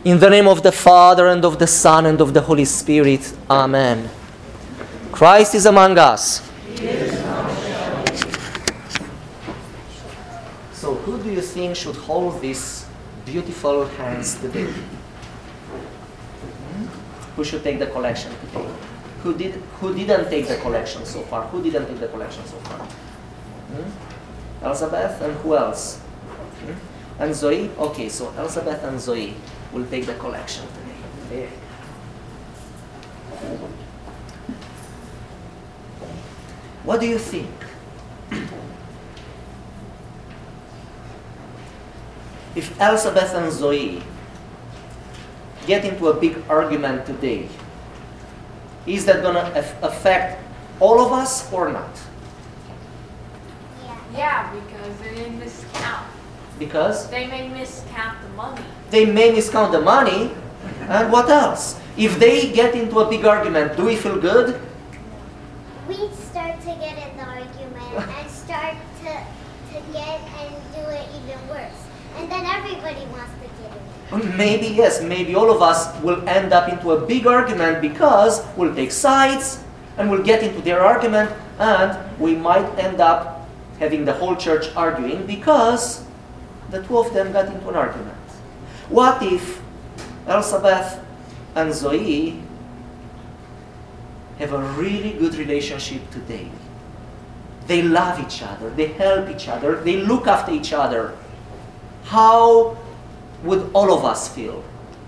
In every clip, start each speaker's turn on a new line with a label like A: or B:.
A: In the name of the Father, and of the Son, and of the Holy Spirit. Amen. Christ is among us. So who do you think should hold these beautiful hands today? Who should take the collection today? Who didn't take the collection so far? Who didn't take the collection so far? Elizabeth, and who else? And Zoe? Okay, so Elizabeth and Zoe will take the collection today. What do you think? If Elizabeth and Zoe get into a big argument today, is that going to affect all of us or not?
B: Yeah, because they miscount.
A: Because?
B: They may miscount the money.
A: They may miscount the money. And what else? If they get into a big argument, do we feel good?
C: We start to get in the argument and start to get and do it even worse. And then everybody wants to get in it.
A: Maybe, yes. Maybe all of us will end up into a big argument because we'll take sides and we'll get into their argument, and we might end up having the whole church arguing because the two of them got into an argument. What if Elizabeth and Zoe have a really good relationship today? They love each other, they help each other, they look after each other. How would all of us feel?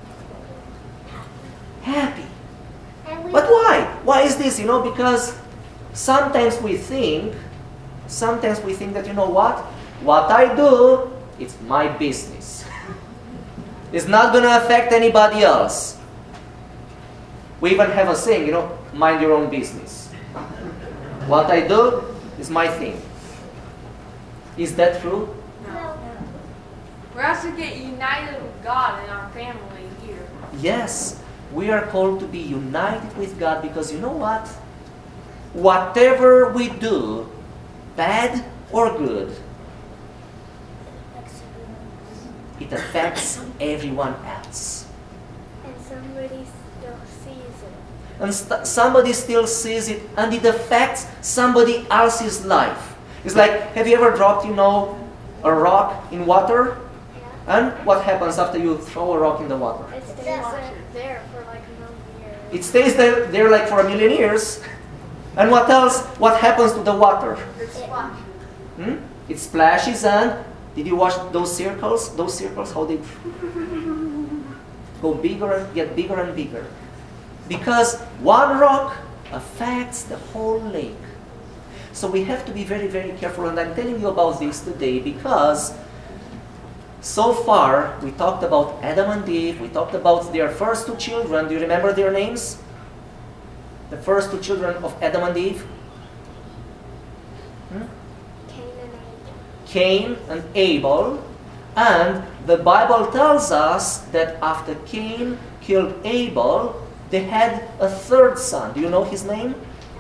A: Happy. But why? Why is this? Because sometimes we think that, you know what I do, it's my business. It's not going to affect anybody else. We even have a saying, mind your own business. What I do is my thing. Is that true?
B: No. We're also get united with God in our family here.
A: Yes, we are called to be united with God because you know what? Whatever we do, bad or good, it affects everyone else.
C: And somebody still sees it.
A: And somebody still sees it, and it affects somebody else's life. It's like, have you ever dropped, a rock in water? And what happens after you throw a rock in the water?
C: It stays there for like a million years.
A: It stays there like for a million years. And what else? What happens to the water? It splashes, and did you watch those circles? Those circles, how they go bigger and get bigger and bigger. Because one rock affects the whole lake. So we have to be very, very careful. And I'm telling you about this today because so far we talked about Adam and Eve. We talked about their first two children. Do you remember their names? The first two children of Adam and Eve? Cain and Abel. And the Bible tells us that after Cain killed Abel, they had a third son. Do you know his name?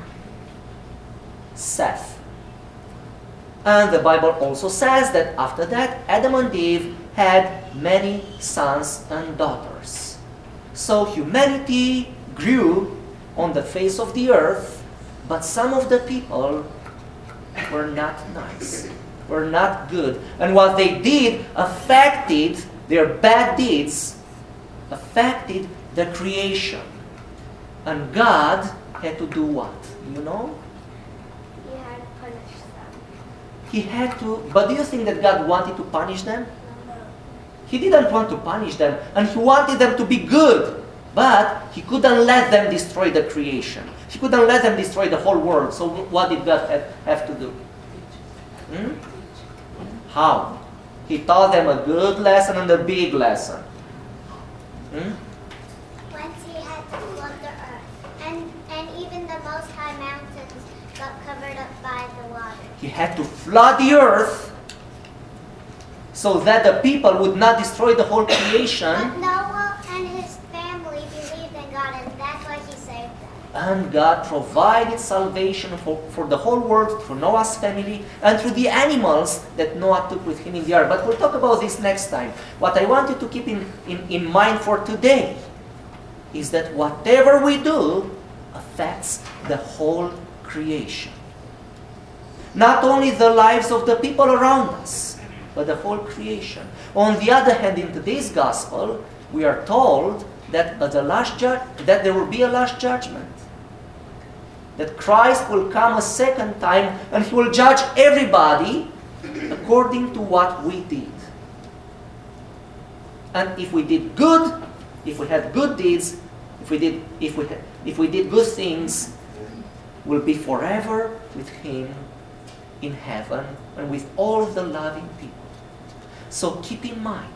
A: Seth. And the Bible also says that after that, Adam and Eve had many sons and daughters. So humanity grew on the face of the earth, but some of the people were not nice, were not good. And what they did affected, their bad deeds affected the creation. And God had to do what? You know?
C: He had to punish them.
A: He had to, but do you think that God wanted to punish them?
C: No.
A: He didn't want to punish them, and He wanted them to be good. But He couldn't let them destroy the creation. He couldn't let them destroy the whole world. So what did God have to do? How? He taught them a good lesson and a big lesson.
C: Once He had to flood the earth. And even the most high mountains got covered up by the water.
A: He had to flood the earth so that the people would not destroy the whole creation.
C: But Noah and his family believed in God, and that's why He saved them.
A: And God provided salvation for the whole world through Noah's family and through the animals that Noah took with him in the ark. But we'll talk about this next time. What I want you to keep in mind for today is that whatever we do affects the whole creation. Not only the lives of the people around us, but the whole creation. On the other hand, in today's gospel, we are told that that there will be a last judgment. That Christ will come a second time and He will judge everybody according to what we did. And if we did good, if we had good deeds, if we did good things, we'll be forever with Him in heaven and with all the loving people. So keep in mind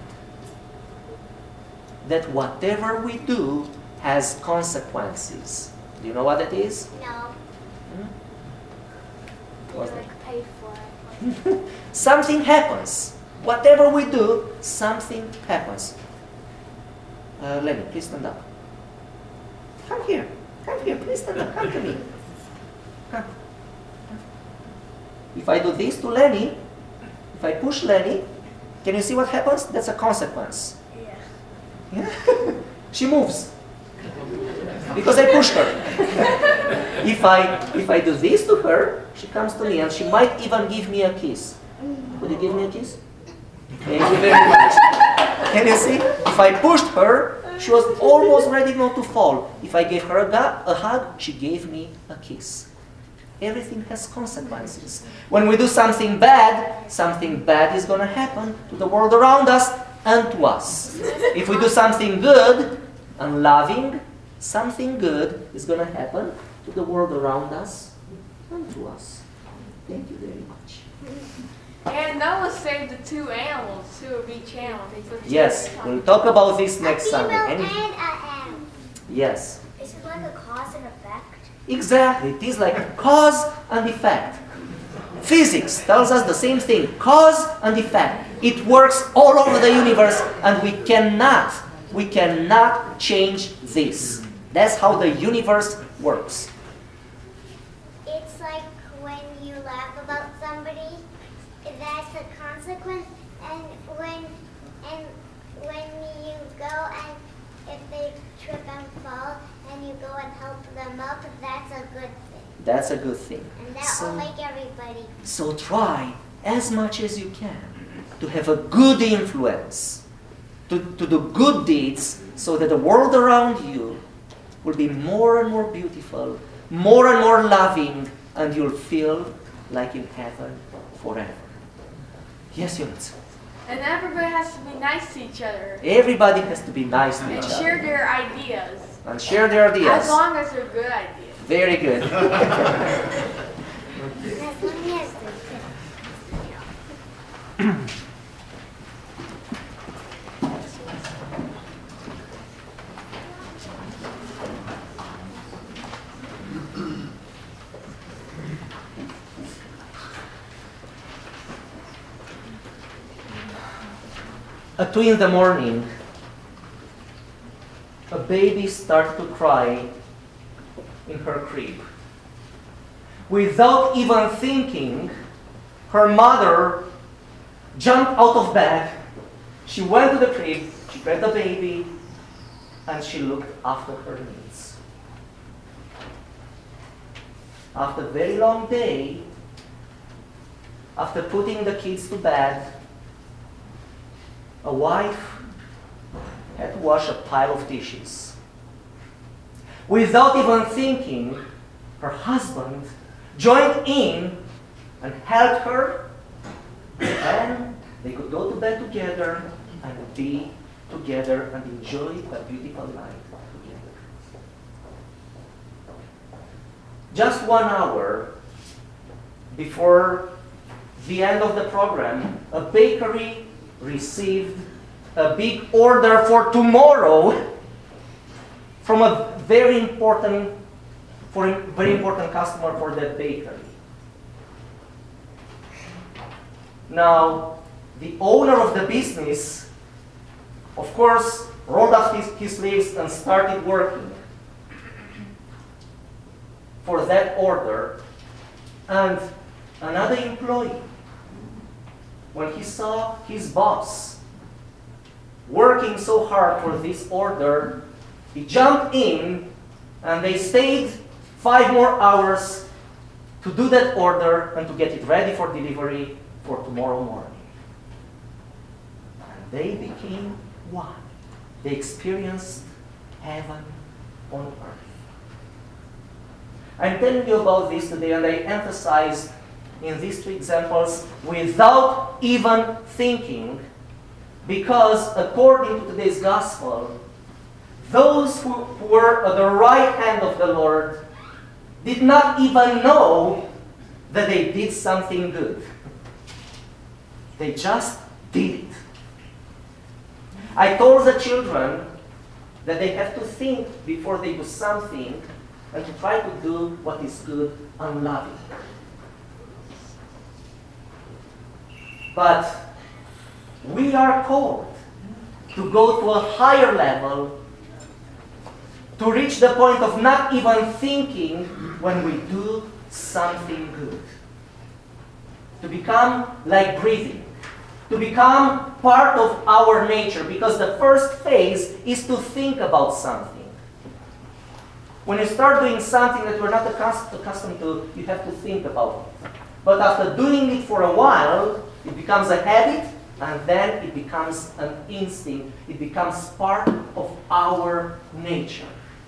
A: that whatever we do has consequences. Do you know what that is?
C: No.
A: What's that?
B: Like paid for it.
A: Something happens. Whatever we do, something happens. Lenny, please stand up. Come here. Come here. Please stand up. Come to me. Come. If I do this to Lenny, if I push Lenny, can you see what happens? That's a consequence. Yeah? She moves. Because I pushed her. If I do this to her, she comes to me and she might even give me a kiss. Would you give me a kiss? Thank you very much. Can you see? If I pushed her, she was almost ready not to fall. If I gave her a hug, she gave me a kiss. Everything has consequences. When we do something bad is going to happen to the world around us and to us. If we do something good and loving, something good is going to happen to the world around us and to us. Thank you very much.
B: And Noah saved the 2 animals, 2 of each animal.
A: Yes, we'll talk about this next Sunday.
C: And a M.
A: Yes.
C: Is it like a cause and effect?
A: Exactly. It is like cause and effect. Physics tells us the same thing. Cause and effect. It works all over the universe and we cannot change this. That's how the universe works.
C: It's like when you laugh about somebody, that's a consequence, and when you go and if they trip and fall and you go and help them up, that's a good thing.
A: That's a good thing.
C: And that will make everybody.
A: So try as much as you can to have a good influence, to do good deeds so that the world around you will be more and more beautiful, more and more loving, and you'll feel like in heaven forever. Yes, Yunus?
B: And everybody has to be nice to each other.
A: Everybody has to be nice to
B: And
A: each other.
B: share their ideas.
A: And share their ideas.
B: As long as they're good ideas.
A: Very good.
C: As long as
A: At 2 in the morning, a baby started to cry in her crib. Without even thinking, her mother jumped out of bed. She went to the crib, she grabbed the baby, and she looked after her needs. After a very long day, after putting the kids to bed, a wife had to wash a pile of dishes. Without even thinking, her husband joined in and helped her, and they could go to bed together and be together and enjoy a beautiful night together. Just 1 hour before the end of the program, a bakery received a big order for tomorrow from a very important customer for that bakery. Now, the owner of the business, of course, rolled up his sleeves and started working. for that order. And another employee, when he saw his boss working so hard for this order, he jumped in and they stayed 5 more hours to do that order and to get it ready for delivery for tomorrow morning. And they became one. They experienced heaven on earth. I'm telling you about this today, and I emphasized in these 2 examples without even thinking, because according to today's gospel, those who were at the right hand of the Lord did not even know that they did something good. They just did it. I told the children that they have to think before they do something and to try to do what is good and loving. But we are called to go to a higher level, to reach the point of not even thinking when we do something good. To become like breathing. To become part of our nature, because the first phase is to think about something. When you start doing something that we're not accustomed to, you have to think about it. But after doing it for a while, it becomes a habit, and then it becomes an instinct. It becomes part of our nature.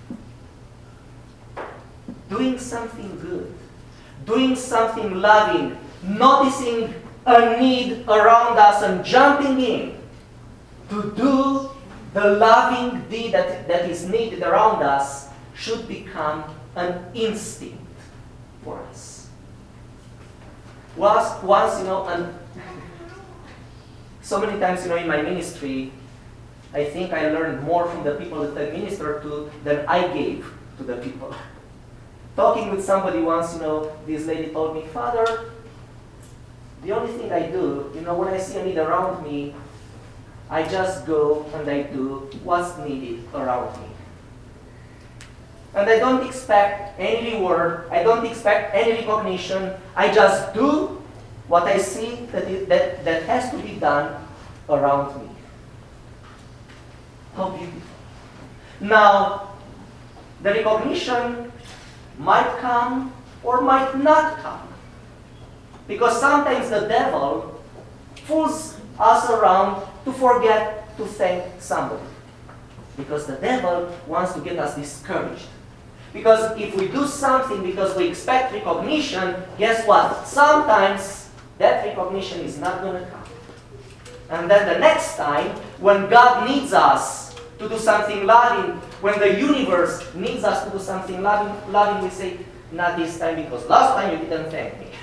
A: Doing something good, doing something loving, noticing a need around us and jumping in to do the loving deed that is needed around us should become an instinct for us. Once, and so many times, in my ministry, I think I learned more from the people that I ministered to than I gave to the people. Talking with somebody once, this lady told me, "Father, the only thing I do, when I see a need around me, I just go and I do what's needed around me. And I don't expect any reward. I don't expect any recognition. I just do what I see that has to be done around me." How beautiful. Now, the recognition might come or might not come. Because sometimes the devil fools us around to forget to thank somebody. Because the devil wants to get us discouraged. Because if we do something because we expect recognition, guess what? Sometimes that recognition is not going to come. And then the next time, when God needs us to do something loving, when the universe needs us to do something loving, we say, "Not this time, because last time you didn't thank me."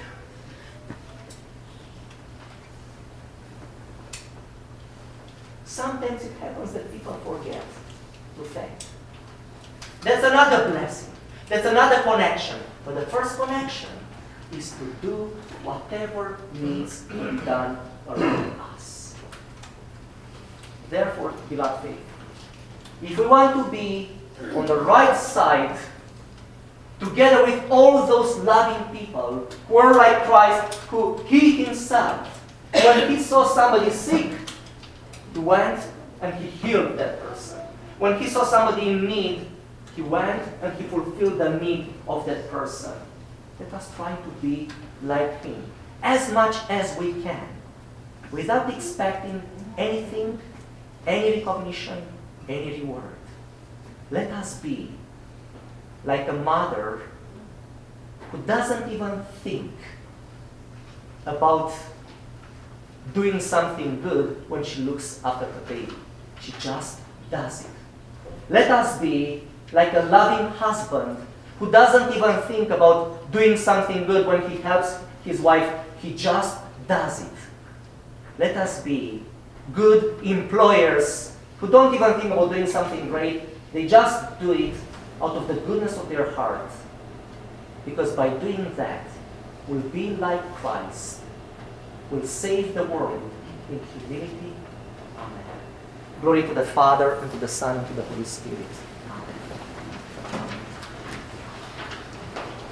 A: Sometimes it happens that people forget to thank. That's another blessing. That's another connection. But the first connection is to do whatever needs to be done around us. Therefore, beloved faith, if we want to be on the right side, together with all those loving people who are like Christ, who He Himself, when He saw somebody sick, He went and He healed that person. When He saw somebody in need, He went and He fulfilled the need of that person. Let us try to be like Him as much as we can, without expecting anything, any recognition, any reward. Let us be like a mother who doesn't even think about doing something good when she looks after the baby. She just does it. Let us be like a loving husband who doesn't even think about doing something good when he helps his wife. He just does it. Let us be good employers who don't even think about doing something great. They just do it out of the goodness of their heart. Because by doing that, we'll be like Christ. We'll save the world in humility. Amen. Glory to the Father, and to the Son, and to the Holy Spirit. Amen.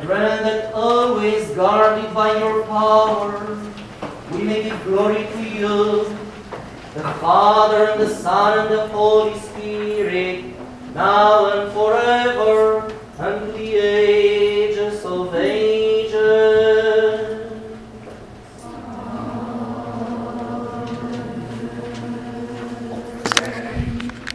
A: grant that always guarded by your power, we may give glory to you, the Father, and the Son, and the Holy Spirit, now and forever.